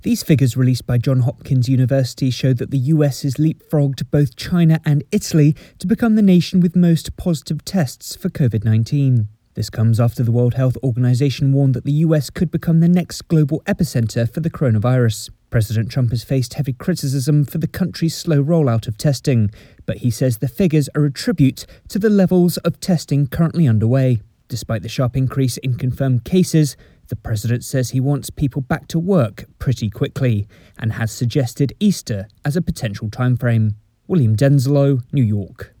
These figures released by Johns Hopkins University show that the US has leapfrogged both China and Italy to become the nation with most positive tests for COVID-19. This comes after the World Health Organization warned that the US could become the next global epicenter for the coronavirus. President Trump has faced heavy criticism for the country's slow rollout of testing, but he says the figures are a tribute to the levels of testing currently underway. Despite the sharp increase in confirmed cases, the president says he wants people back to work pretty quickly and has suggested Easter as a potential timeframe. William Denzelo, New York.